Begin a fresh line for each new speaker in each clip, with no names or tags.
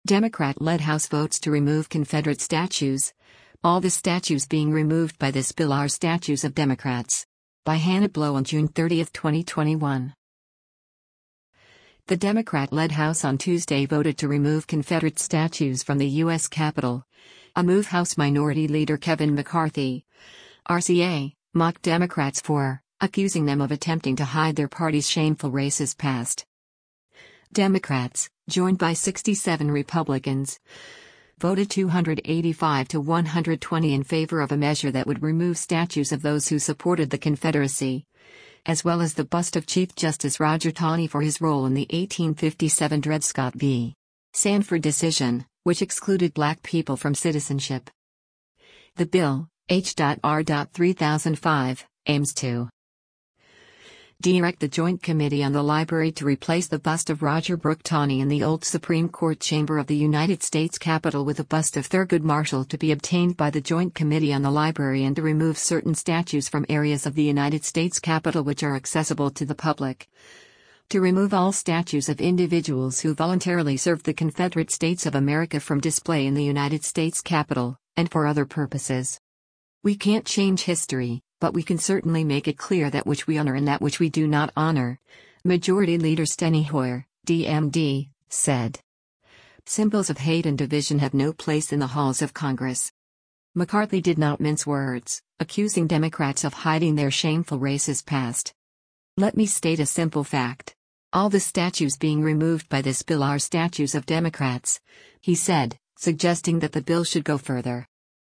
Democrat-led House votes to remove Confederate statues. All the statues being removed by this bill are statues of Democrats. By Hannah Blow on June 30, 2021. The Democrat-led House on Tuesday voted to remove Confederate statues from the U.S. Capitol, a move House Minority Leader Kevin McCarthy, RCA, mocked Democrats for, accusing them of attempting to hide their party's shameful racist past. Democrats, joined by 67 Republicans, voted 285 to 120 in favor of a measure that would remove statues of those who supported the Confederacy, as well as the bust of Chief Justice Roger Taney for his role in the 1857 Dred Scott v. Sanford decision, which excluded black people from citizenship. The bill, H.R. 3005, aims to direct the Joint Committee on the Library to replace the bust of Roger Brooke Taney in the old Supreme Court chamber of the United States Capitol with a bust of Thurgood Marshall to be obtained by the Joint Committee on the Library, and to remove certain statues from areas of the United States Capitol which are accessible to the public. To remove all statues of individuals who voluntarily served the Confederate States of America from display in the United States Capitol, and for other purposes. We can't change history, but we can certainly make it clear that which we honor and that which we do not honor, Majority Leader Steny Hoyer, DMD, said. Symbols of hate and division have no place in the halls of Congress. McCarthy did not mince words, accusing Democrats of hiding their shameful racist past. Let me state a simple fact. All the statues being removed by this bill are statues of Democrats, he said, suggesting that the bill should go further.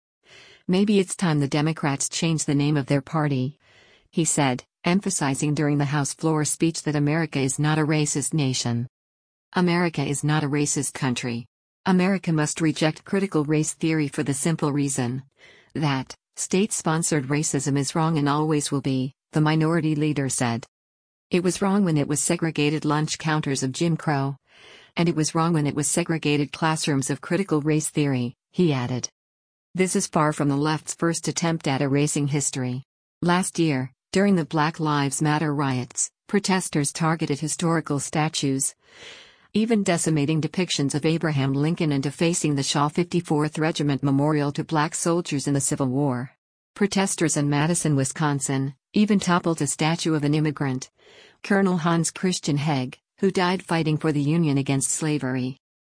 Maybe it's time the Democrats change the name of their party, he said, emphasizing during the House floor speech that America is not a racist nation. America is not a racist country. America must reject critical race theory for the simple reason that state-sponsored racism is wrong and always will be, the minority leader said. It was wrong when it was segregated lunch counters of Jim Crow, and it was wrong when it was segregated classrooms of critical race theory, he added. This is far from the left's first attempt at erasing history. Last year, during the Black Lives Matter riots, protesters targeted historical statues, even decimating depictions of Abraham Lincoln and defacing the Shaw 54th Regiment Memorial to black soldiers in the Civil War. Protesters in Madison, Wisconsin, even toppled a statue of an immigrant, Colonel Hans Christian Hegg, who died fighting for the Union against slavery.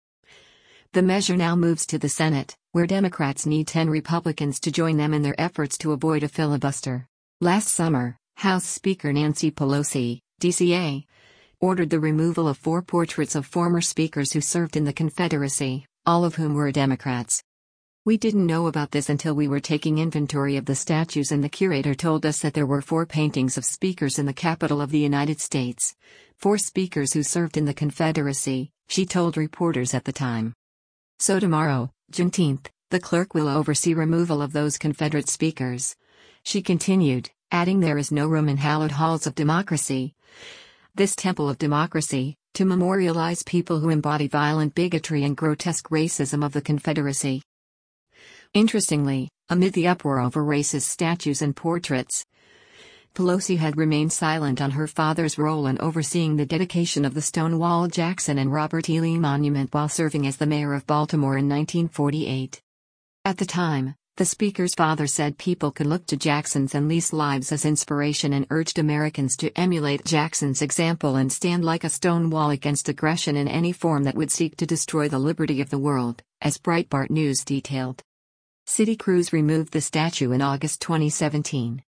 The measure now moves to the Senate, where Democrats need 10 Republicans to join them in their efforts to avoid a filibuster. Last summer, House Speaker Nancy Pelosi, DCA, ordered the removal of 4 portraits of former speakers who served in the Confederacy, all of whom were Democrats. We didn't know about this until we were taking inventory of the statues, and the curator told us that there were 4 paintings of speakers in the Capitol of the United States, 4 speakers who served in the Confederacy, she told reporters at the time. So tomorrow, Juneteenth, the clerk will oversee removal of those Confederate speakers. She continued, adding there is no room in hallowed halls of democracy, this temple of democracy, to memorialize people who embody violent bigotry and grotesque racism of the Confederacy. Interestingly, amid the uproar over racist statues and portraits, Pelosi had remained silent on her father's role in overseeing the dedication of the Stonewall Jackson and Robert E. Lee Monument while serving as the mayor of Baltimore in 1948. At the time, the speaker's father said people could look to Jackson's and Lee's lives as inspiration and urged Americans to emulate Jackson's example and stand like a stone wall against aggression in any form that would seek to destroy the liberty of the world, as Breitbart News detailed. City crews removed the statue in August 2017.